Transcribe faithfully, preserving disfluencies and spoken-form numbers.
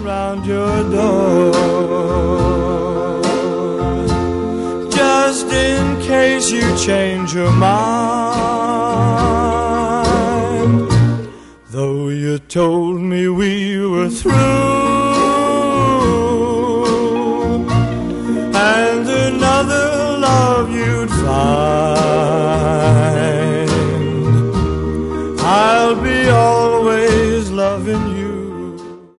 around your door, just in case you change your mind. Though you told me we were through,